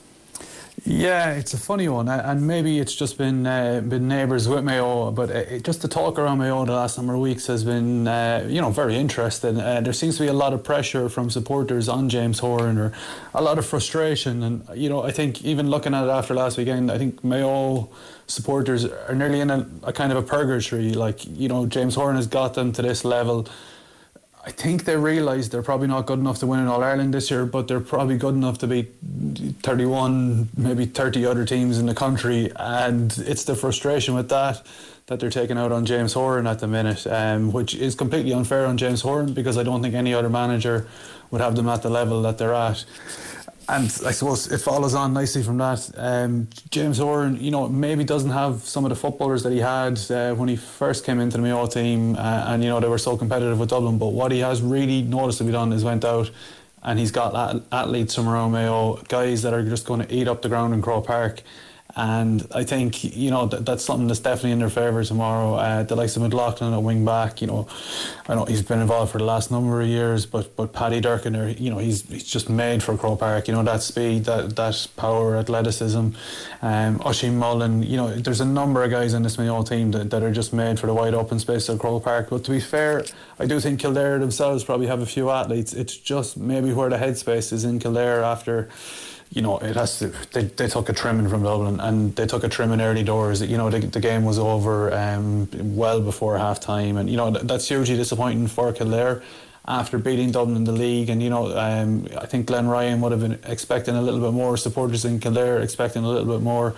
Yeah, it's a funny one, and maybe it's just been uh, been neighbours with Mayo, but it, just the talk around Mayo the last number of weeks has been, uh, you know, very interesting. Uh, there seems to be a lot of pressure from supporters on James Horan, or a lot of frustration, and you know, I think even looking at it after last weekend, I think Mayo supporters are nearly in a, a kind of a purgatory. Like, you know, James Horan has got them to this level. I think they realise they're probably not good enough to win in All-Ireland this year, but they're probably good enough to beat thirty-one, maybe thirty other teams in the country, and it's the frustration with that that they're taking out on James Horan at the minute, um, which is completely unfair on James Horan, because I don't think any other manager would have them at the level that they're at. And I suppose it follows on nicely from that. Um, James Horan, you know, maybe doesn't have some of the footballers that he had uh, when he first came into the Mayo team, uh, and you know, they were so competitive with Dublin. But what he has really noticeably done is went out and he's got athletes from around Mayo, guys that are just going to eat up the ground in Croke Park. And I think, you know, th- that's something that's definitely in their favour tomorrow. Uh, the likes of McLaughlin at wing back, you know, I know he's been involved for the last number of years, but but Paddy Durkin, are, you know, he's he's just made for Croke Park. You know, that speed, that that power, athleticism. Um, Oisin Mullen, you know, there's a number of guys in this Mayo team that, that are just made for the wide open space of Croke Park. But to be fair, I do think Kildare themselves probably have a few athletes. It's just maybe where the headspace is in Kildare after. You know, it has to. They, they took a trimming from Dublin, and they took a trimming early doors. You know, the, the game was over um, well before half time, and you know th- that's hugely disappointing for Kildare after beating Dublin in the league. And you know, um, I think Glenn Ryan would have been expecting a little bit more. Supporters in Kildare expecting a little bit more.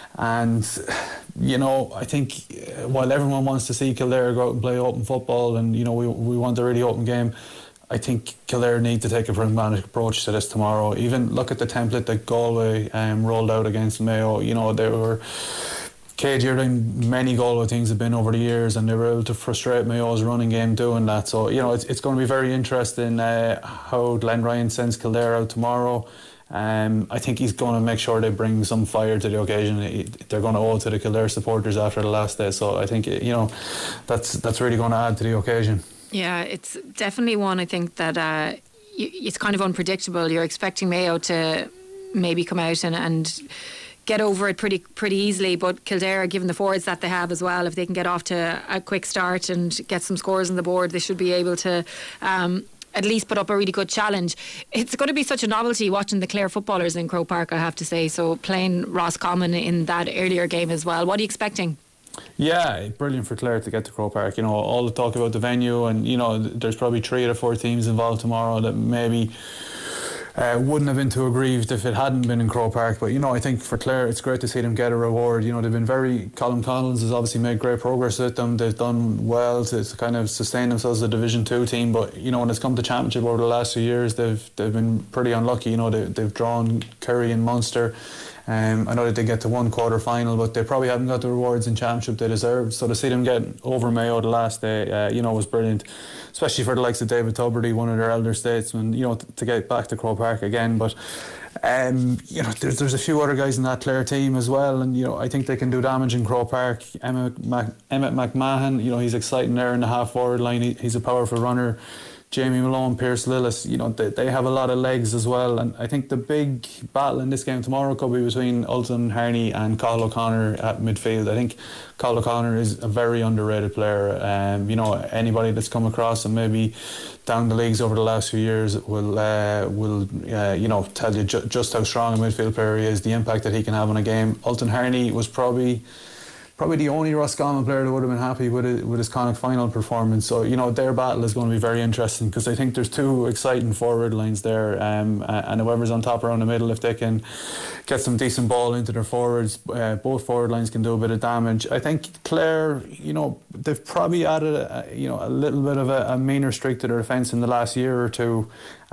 And you know, I think while everyone wants to see Kildare go out and play open football, and you know, we we want a really open game, I think Kildare need to take a pragmatic approach to this tomorrow. Even look at the template that Galway um, rolled out against Mayo. You know, they were cagier than many Galway things have been over the years, and they were able to frustrate Mayo's running game doing that. So, you know, it's, it's going to be very interesting uh, how Glenn Ryan sends Kildare out tomorrow. Um, I think he's going to make sure they bring some fire to the occasion. He, they're going to owe it to the Kildare supporters after the last day, so I think, you know, that's that's really going to add to the occasion. Yeah, it's definitely one I think that uh, you, it's kind of unpredictable. You're expecting Mayo to maybe come out and, and get over it pretty pretty easily, but Kildare, given the forwards that they have as well, if they can get off to a quick start and get some scores on the board, they should be able to um, at least put up a really good challenge. It's going to be such a novelty watching the Clare footballers in Croke Park, I have to say, so playing Roscommon in that earlier game as well. What are you expecting? Yeah, brilliant for Clare to get to Croke Park. You know, all the talk about the venue, and you know, there's probably three or four teams involved tomorrow that maybe Uh, wouldn't have been too aggrieved if it hadn't been in Croke Park. But you know, I think for Clare it's great to see them get a reward. You know, they've been very Colin Collins has obviously made great progress with them. They've done well to, to kind of sustain themselves as a Division two team, but you know, when it's come to championship over the last few years, they've they've been pretty unlucky. You know, they, they've drawn Kerry and Munster. Um, I know that they get to one quarter final, but they probably haven't got the rewards in championship they deserved. So to see them get over Mayo the last day, uh, you know, was brilliant, especially for the likes of David Tubridy, one of their elder statesmen. You know, t- to get back to Croke Park again. But um, you know, there's there's a few other guys in that Clare team as well, and you know, I think they can do damage in Croke Park. Emmett, Mac- Emmett McMahon, you know, he's exciting there in the half forward line. He, he's a powerful runner. Jamie Malone, Pierce Lillis, you know, they, they have a lot of legs as well, and I think the big battle in this game tomorrow could be between Ultan Harney and Cathal O'Connor at midfield. I think Cathal O'Connor is a very underrated player. Um, you know, anybody that's come across him maybe down the leagues over the last few years will uh, will uh, you know, tell you ju- just how strong a midfield player he is, the impact that he can have on a game. Ultan Harney was probably Probably the only Roscommon player that would have been happy with it, with his Connacht final performance. So, you know, their battle is going to be very interesting because I think there's two exciting forward lines there, um, and whoever's on top around the middle, if they can get some decent ball into their forwards, uh, both forward lines can do a bit of damage. I think Clare, you know, they've probably added a, you know, a little bit of a, a meaner streak to their defence in the last year or two.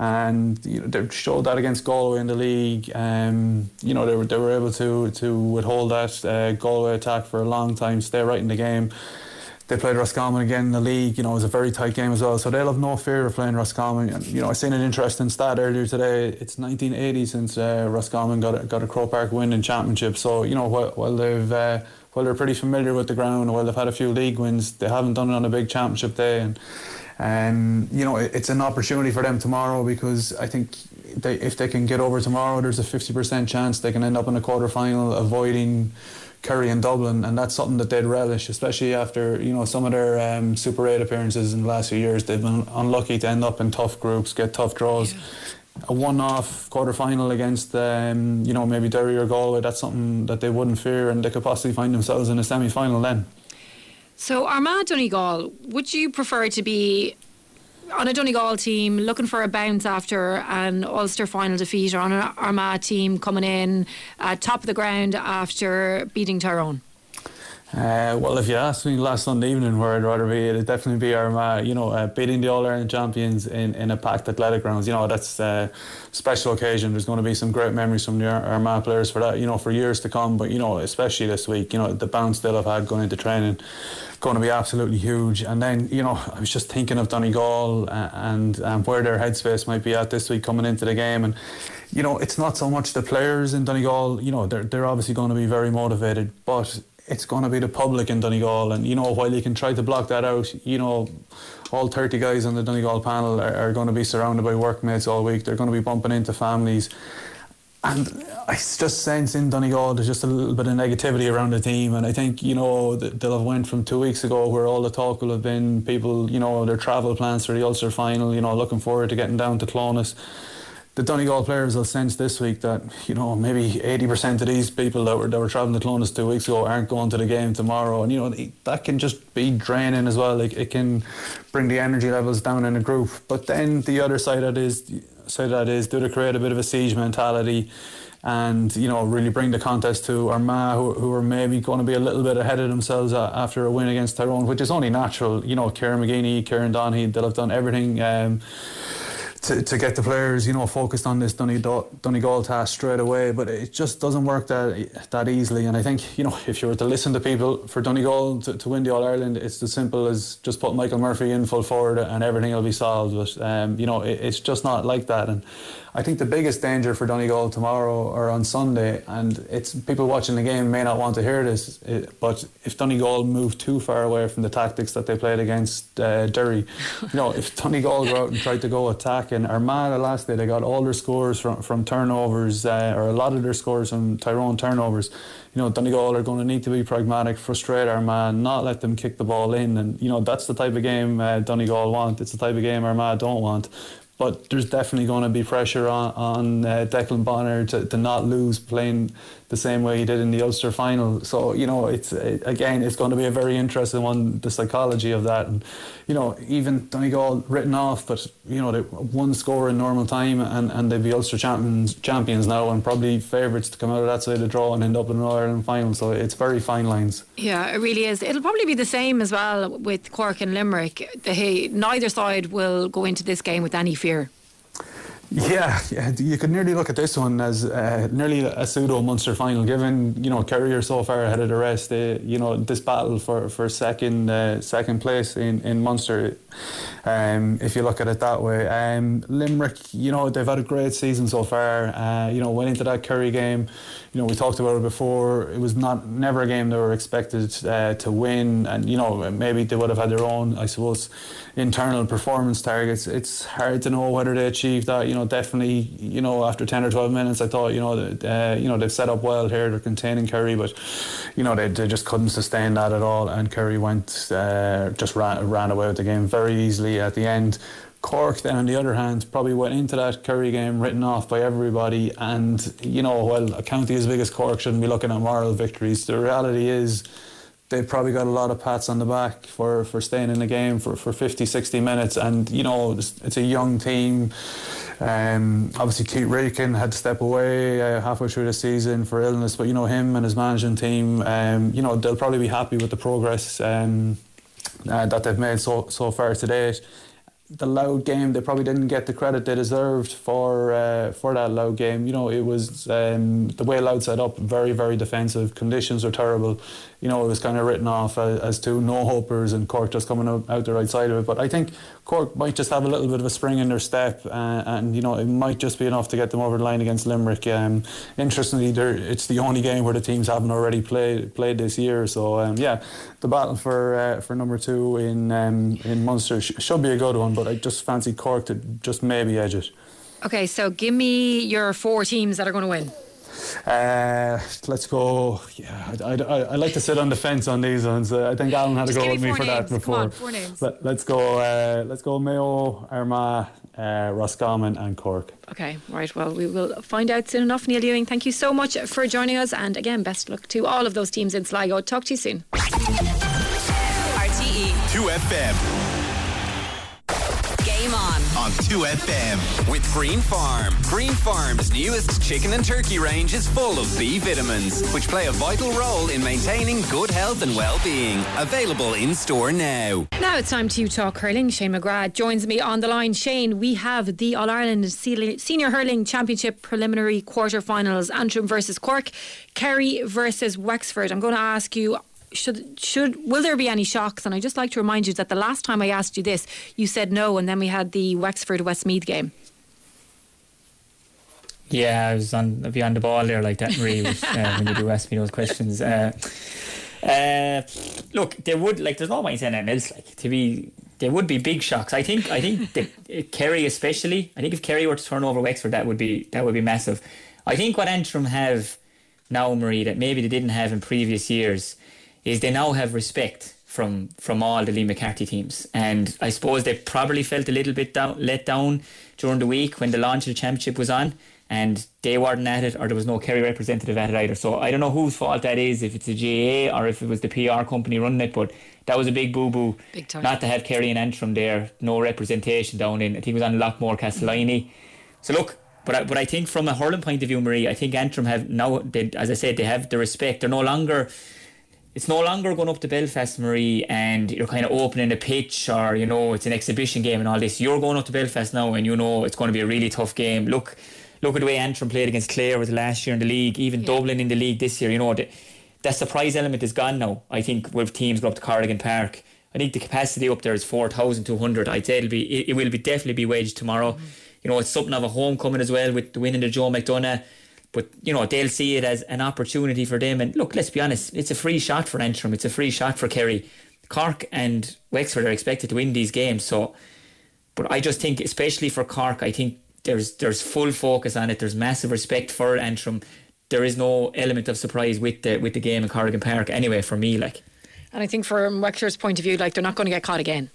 And you know, they showed that against Galway in the league. Um, you know, they were they were able to to withhold that uh, Galway attack for a long time, stay right in the game. They played Roscommon again in the league. You know, it was a very tight game as well. So they'll have no fear of playing Roscommon. And, you know, I seen an interesting stat earlier today. It's nineteen eighty since uh, Roscommon got a, got a Croke Park win in championship. So you know, while, while they've uh, while they're pretty familiar with the ground, while they've had a few league wins, they haven't done it on a big championship day. And Um, you know, it's an opportunity for them tomorrow because I think they, if they can get over tomorrow, there's a fifty percent chance they can end up in a quarter final, avoiding Kerry and Dublin, and that's something that they'd relish, especially after, you know, some of their um, Super eight appearances in the last few years. They've been unlucky to end up in tough groups, get tough draws. Yeah. A one-off quarter final against, um, you know, maybe Derry or Galway, that's something that they wouldn't fear, and they could possibly find themselves in a semi-final then. So Armagh Donegal, would you prefer to be on a Donegal team looking for a bounce after an Ulster final defeat, or on an Armagh team coming in at top of the ground after beating Tyrone? Uh, well, if you asked me last Sunday evening where I'd rather be, it'd definitely be Armagh. You know, uh, beating the All-Ireland champions in, in a packed athletic grounds. You know, that's a special occasion. There's going to be some great memories from the Ar- Armagh players for that, you know, for years to come. But, you know, especially this week, you know, the bounce they'll have had going into training, going to be absolutely huge. And then, you know, I was just thinking of Donegal and, and where their headspace might be at this week coming into the game. And, you know, it's not so much the players in Donegal. You know, they're, they're obviously going to be very motivated, but it's going to be the public in Donegal. And, you know, while you can try to block that out, you know, all thirty guys on the Donegal panel are, are going to be surrounded by workmates all week. They're going to be bumping into families. And I just sense in Donegal there's just a little bit of negativity around the team. And I think, you know, they'll have went from two weeks ago where all the talk will have been people, you know, their travel plans for the Ulster final, you know, looking forward to getting down to Clonus. The Donegal players will sense this week that, you know, maybe eighty percent of these people that were that were travelling to Clonus two weeks ago aren't going to the game tomorrow. And, you know, that can just be draining as well. Like, it can bring the energy levels down in a group. But then the other side of that is, side of that is do they create a bit of a siege mentality and, you know, really bring the contest to Armagh, who, who are maybe going to be a little bit ahead of themselves after a win against Tyrone, which is only natural. You know, Kieran McGeeney, Kieran Donaghy, they'll have done everything um, To, to get the players, you know, focused on this Donegal, Donegal task straight away, but it just doesn't work that that easily. And I think, you know, if you were to listen to people, for Donegal to, to win the All-Ireland, it's as simple as just put Michael Murphy in full forward and everything will be solved. But um, you know, it, it's just not like that. And I think the biggest danger for Donegal tomorrow or on Sunday, and it's people watching the game may not want to hear this, it, but if Donegal move too far away from the tactics that they played against uh, Derry, you know, if Donegal go out and try to go attacking, Armagh last day they got all their scores from, from turnovers, uh, or a lot of their scores from Tyrone turnovers. You know, Donegal are going to need to be pragmatic, frustrate Armagh, not let them kick the ball in, and you know that's the type of game uh, Donegal want. It's the type of game Armagh don't want. But there's definitely going to be pressure on, on uh, Declan Bonner to, to not lose playing the same way he did in the Ulster final. So, you know, it's uh, again, it's going to be a very interesting one, the psychology of that. And, you know, even Donegal written off, but, you know, they one score in normal time and, and they'd be Ulster champions, champions now and probably favourites to come out of that side of the draw and end up in an All-Ireland final. So it's very fine lines. Yeah, it really is. It'll probably be the same as well with Cork and Limerick. They, neither side will go into this game with any fear. Yeah, yeah, you could nearly look at this one as uh, nearly a pseudo Munster final, given you know Kerry are so far ahead of the rest. They, you know, this battle for for second uh, second place in in Munster, um, if you look at it that way. Um, Limerick, you know, they've had a great season so far. Uh, you know, went into that Kerry game. You know, we talked about it before. It was not never a game they were expected uh, to win, and you know maybe they would have had their own, I suppose, internal performance targets. It's hard to know whether they achieved that. You know, definitely. You know, after ten or twelve minutes, I thought you know that uh, you know they've set up well here. They're containing Kerry, but you know they, they just couldn't sustain that at all. And Kerry went uh, just ran ran away with the game very easily at the end. Cork then on the other hand probably went into that Kerry game written off by everybody, and you know while a county as big as Cork shouldn't be looking at moral victories, the reality is they've probably got a lot of pats on the back for, for staying in the game for, for fifty, sixty minutes, and you know it's, it's a young team. Um, obviously Keith Rikin had to step away uh, halfway through the season for illness, but you know him and his management team, um, you know they'll probably be happy with the progress um, uh, that they've made so so far to date. The Louth game, they probably didn't get the credit they deserved for uh, for that Louth game. You know, it was um, the way Louth set up, very, very defensive. Conditions were terrible. You know, it was kind of written off as, as two no-hopers and Cork just coming out, out the right side of it. But I think Cork might just have a little bit of a spring in their step, uh, and you know, it might just be enough to get them over the line against Limerick. Um, interestingly, it's the only game where the teams haven't already played played this year. So um, yeah, the battle for uh, for number two in um, in Munster sh- should be a good one. But I just fancy Cork to just maybe edge it. Okay, so give me your four teams that are going to win. Uh, let's go. Yeah, I, I, I like to sit on the fence on these ones. Uh, I think Alan had Just to go with me four for names. that before. Come on, four names. Let, let's go. Uh, let's go. Mayo, Armagh, uh, Roscommon, and Cork. Okay, right. Well, we will find out soon enough. Neil Ewing, thank you so much for joining us, and again, best luck to all of those teams in Sligo. Talk to you soon. R T E two F M. Game on. On two F M with Green Farm. Green Farm's newest chicken and turkey range is full of B vitamins, which play a vital role in maintaining good health and well-being. Available in store now. Now it's time to talk hurling. Shane McGrath joins me on the line. Shane, we have the All-Ireland Senior Hurling Championship preliminary quarter-finals. Antrim versus Cork, Kerry versus Wexford. I'm going to ask you, Should should will there be any shocks? And I just like to remind you that the last time I asked you this, you said no, and then we had the Wexford Westmeath game. Yeah, I was on I'd be on the ball there like that, Marie, with, uh, when you do ask me those questions. Uh, uh, look, there would like there's no point saying anything else. Like to be, there would be big shocks. I think. I think the, uh, Kerry especially. I think if Kerry were to turn over Wexford, that would be that would be massive. I think what Antrim have now, Marie, that maybe they didn't have in previous years, is they now have respect from from all the Lee McCarthy teams, and I suppose they probably felt a little bit down, let down during the week when the launch of the championship was on, and they weren't at it, or there was no Kerry representative at it either. So I don't know whose fault that is, if it's the G A A or if it was the P R company running it, but that was a big boo-boo big time. Not to have Kerry and Antrim there, no representation down in, I think it was on Lockmore Castellini. So look, But I, but I think from a hurling point of view, Marie, I think Antrim have now, they, as I said, they have the respect. They're no longer... It's no longer going up to Belfast, Marie, and you're kind of opening a pitch, or, you know, it's an exhibition game and all this. You're going up to Belfast now and you know it's going to be a really tough game. Look look at the way Antrim played against Clare with last year in the league, even yeah. Dublin in the league this year. You know, the, that surprise element is gone now, I think, with teams going up to Corrigan Park. I think the capacity up there is four thousand two hundred. I'd say it'll be, it, it will be definitely be wedged tomorrow. Mm-hmm. you know, it's something of a homecoming as well with the win in the Joe McDonagh. But, you know, they'll see it as an opportunity for them. And look, let's be honest, it's a free shot for Antrim. It's a free shot for Kerry. Cork and Wexford are expected to win these games. So, but I just think, especially for Cork, I think there's there's full focus on it. There's massive respect for Antrim. There is no element of surprise with the with the game in Corrigan Park anyway, for me. Like, and I think from Wexford's point of view, like, they're not going to get caught again.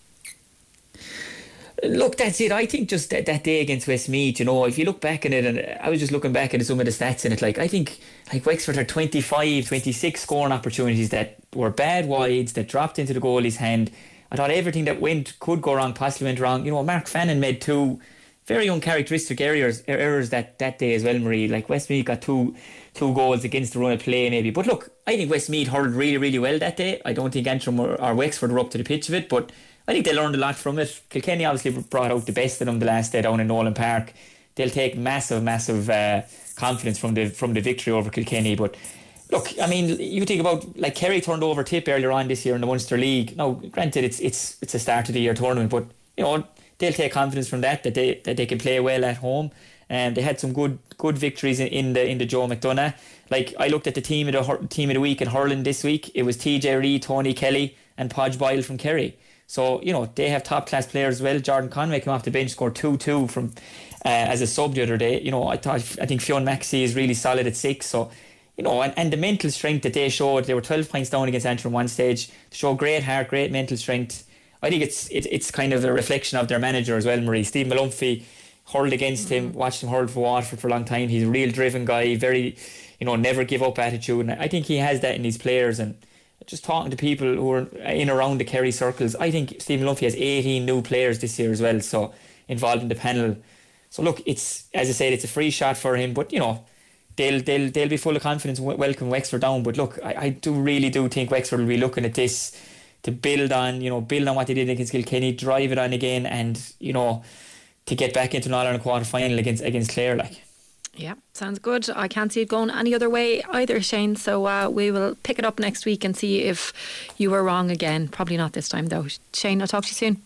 Look, that's it. I think just that, that day against Westmeath, you know, if you look back at it, and I was just looking back at some of the stats in it, like, I think like Wexford had twenty-five, twenty-six scoring opportunities that were bad wides, that dropped into the goalie's hand. I thought everything that went could go wrong, possibly went wrong. You know, Mark Fannin made two very uncharacteristic errors, errors that, that day as well, Marie. Like, Westmeath got two two goals against the run of play maybe. But look, I think Westmeath hurled really, really well that day. I don't think Antrim or, or Wexford were up to the pitch of it, but I think they learned a lot from it. Kilkenny obviously brought out the best of them the last day down in Nolan Park. They'll take massive, massive uh, confidence from the from the victory over Kilkenny. But look, I mean, you think about, like, Kerry turned over Tip earlier on this year in the Munster League. Now, granted, it's it's it's a start of the year tournament, but, you know, they'll take confidence from that, that they that they can play well at home. And they had some good good victories in, in the in the Joe McDonagh. Like, I looked at the team of the team of the week in hurling this week. It was T J Reid, Tony Kelly, and Podge Boyle from Kerry. So, you know, they have top class players as well. Jordan Conway came off the bench, scored two two from uh, as a sub the other day. You know, I thought I think Fionn Maxey is really solid at six. So, you know, and, and the mental strength that they showed, they were twelve points down against Antrim one stage. They showed great heart, great mental strength. I think it's it, it's kind of a reflection of their manager as well, Marie. Steve Malumphey hurled against mm-hmm. him, watched him hurl for Waterford for a long time. He's a real driven guy, very, you know, never give up attitude. And I think he has that in his players. And just talking to people who are in around the Kerry circles, I think Stephen Lumphy has eighteen new players this year as well, so involved in the panel. So look, it's, as I said, it's a free shot for him, but, you know, they'll they'll they'll be full of confidence and welcome Wexford down. But look, I, I do really do think Wexford will be looking at this to build on, you know, build on what they did against Kilkenny, drive it on again, and, you know, to get back into an All-Ireland quarter final against against Clare, like. Yeah, sounds good. I can't see it going any other way either, Shane. So uh, we will pick it up next week and see if you were wrong again. Probably not this time, though. Shane, I'll talk to you soon.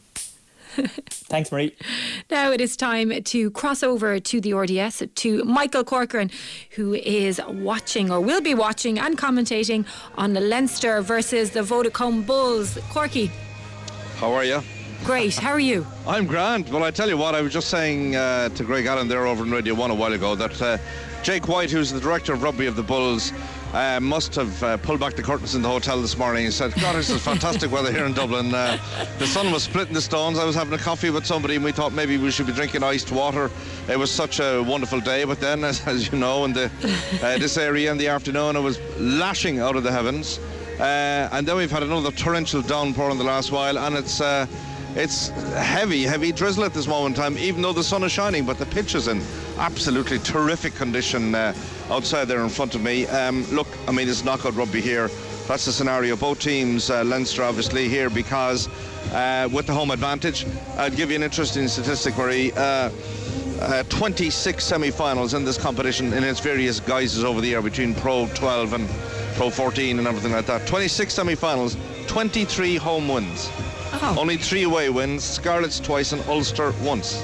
Thanks, Marie. Now it is time to cross over to the R D S to Michael Corcoran, who is watching or will be watching and commentating on the Leinster versus the Vodacom Bulls. Corky. How are you? Great, how are you? I'm grand. Well, I tell you what, I was just saying uh, to Greg Allen there over in Radio one a while ago that uh, Jake White, who's the director of rugby of the Bulls, uh, must have uh, pulled back the curtains in the hotel this morning and said, God, this is fantastic weather here in Dublin. Uh, the sun was splitting the stones. I was having a coffee with somebody and we thought maybe we should be drinking iced water. It was such a wonderful day, but then, as, as you know, in the, uh, this area in the afternoon, it was lashing out of the heavens. Uh, and then we've had another torrential downpour in the last while, and it's... Uh, It's heavy, heavy drizzle at this moment in time, even though the sun is shining, but the pitch is in absolutely terrific condition uh, outside there in front of me. Um, look, I mean, it's knockout rugby here. That's the scenario. Both teams, uh, Leinster obviously here because uh, with the home advantage. I'd give you an interesting statistic, Marie. Uh, uh, twenty-six semi-finals in this competition in its various guises over the year between Pro twelve and Pro fourteen and everything like that. twenty-six semi-finals, twenty-three home wins. Oh. Only three away wins, Scarlets twice and Ulster once.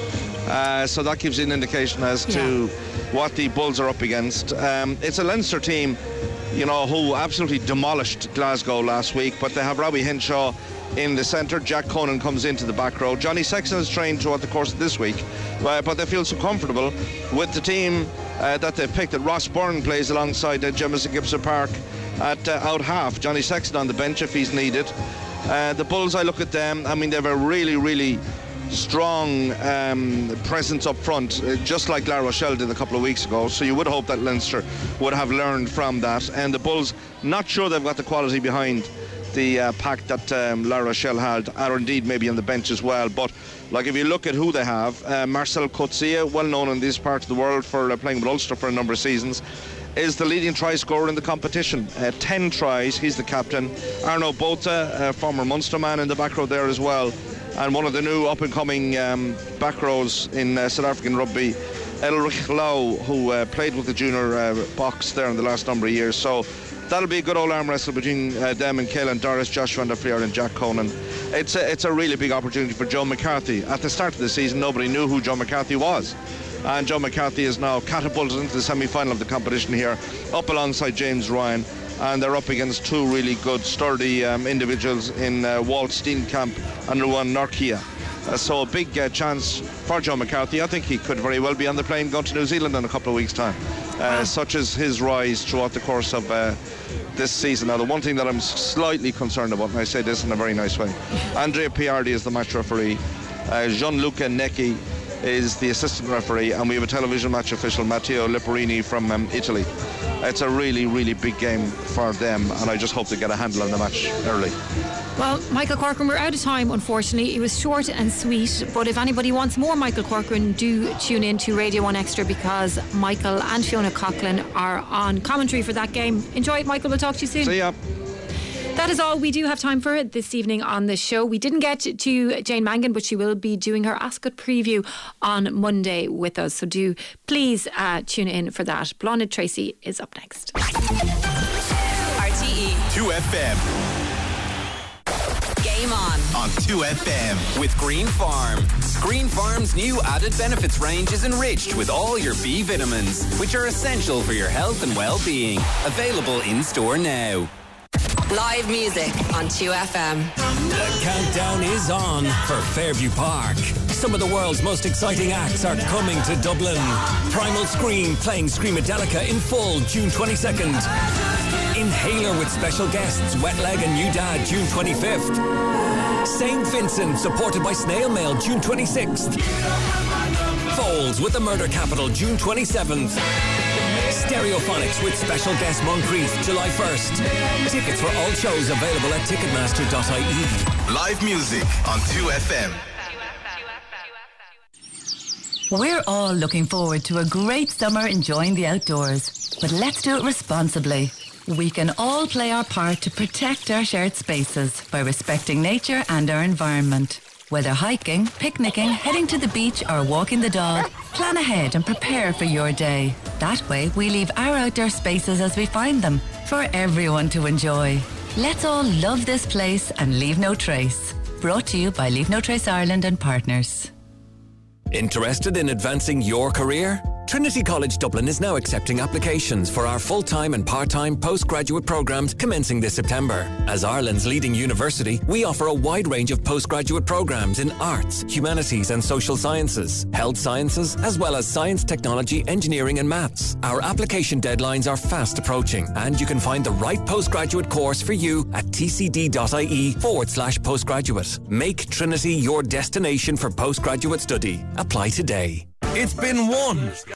Uh, so that gives you an indication as to yeah. what the Bulls are up against. Um, it's a Leinster team, you know, who absolutely demolished Glasgow last week, but they have Robbie Henshaw in the centre. Jack Conan comes into the back row. Johnny Sexton has trained throughout the course of this week, uh, but they feel so comfortable with the team uh, that they've picked. That Ross Byrne plays alongside uh, Jemison Gibson Park at uh, out half. Johnny Sexton on the bench if he's needed. Uh, the Bulls, I look at them, I mean, they have a really, really strong um, presence up front, uh, just like La Rochelle did a couple of weeks ago. So you would hope that Leinster would have learned from that. And the Bulls, not sure they've got the quality behind the uh, pack that um, La Rochelle had, or indeed maybe on the bench as well. But like if you look at who they have, uh, Marcel Coetzee, well known in this part of the world for uh, playing with Ulster for a number of seasons, is the leading try scorer in the competition. Uh, ten tries, he's the captain. Arno Botha, a former Munster man in the back row there as well, and one of the new up-and-coming um, back rows in uh, South African rugby, Elrich Lau, who uh, played with the junior uh, box there in the last number of years. So that'll be a good old arm wrestle between uh, them and Caelan Doris, Joshua van der Flier and Jack Conan. it's a, it's a really big opportunity for Joe McCarthy. At the start of the season, nobody knew who Joe McCarthy was. And Joe McCarthy is now catapulted into the semi-final of the competition here, up alongside James Ryan. And they're up against two really good, sturdy um, individuals in uh, Walt Steenkamp and Ruan Norkia. Uh, so a big uh, chance for Joe McCarthy. I think he could very well be on the plane going to New Zealand in a couple of weeks' time. Uh, such as his rise throughout the course of uh, this season. Now, the one thing that I'm slightly concerned about, and I say this in a very nice way, Andrea Piardi is the match referee, uh, Gianluca Necchi is the assistant referee, and we have a television match official, Matteo Lipperini from um, Italy. It's a really, really big game for them, and I just hope they get a handle on the match early. Well, Michael Corcoran, we're out of time, unfortunately. It was short and sweet, but if anybody wants more Michael Corcoran, do tune in to Radio one Extra, because Michael and Fiona Coughlin are on commentary for that game. Enjoy it, Michael. We'll talk to you soon. See ya. That is all we do have time for this evening on the show. We didn't get to Jane Mangan, but she will be doing her Ascot preview on Monday with us. So do please uh, tune in for that. Blonde Tracy is up next. R T E two F M. Game on. On two F M with Green Farm. Green Farm's new added benefits range is enriched with all your B vitamins, which are essential for your health and well-being. Available in store now. Live music on two F M. The countdown is on for Fairview Park. Some of the world's most exciting acts are coming to Dublin. Primal Scream playing Screamadelica in full June twenty-second. Inhaler with special guests Wet Leg and New Dad June twenty-fifth. Saint Vincent supported by Snail Mail June twenty-sixth. Folds with the Murder Capital June twenty-seventh. Stereophonics with special guest Moncrief July first. Tickets for all shows available at ticketmaster dot I E. Live music on two F M. We're all looking forward to a great summer enjoying the outdoors, but let's do it responsibly. We can all play our part to protect our shared spaces by respecting nature and our environment. Whether hiking, picnicking, heading to the beach or walking the dog, plan ahead and prepare for your day. That way we leave our outdoor spaces as we find them, for everyone to enjoy. Let's all love this place and leave no trace. Brought to you by Leave No Trace Ireland and partners. Interested in advancing your career? Trinity College Dublin is now accepting applications for our full-time and part-time postgraduate programs commencing this September. As Ireland's leading university, we offer a wide range of postgraduate programs in arts, humanities and social sciences, health sciences, as well as science, technology, engineering and maths. Our application deadlines are fast approaching, and you can find the right postgraduate course for you at tcd.ie forward slash postgraduate. Make Trinity your destination for postgraduate study. Apply today. It's been one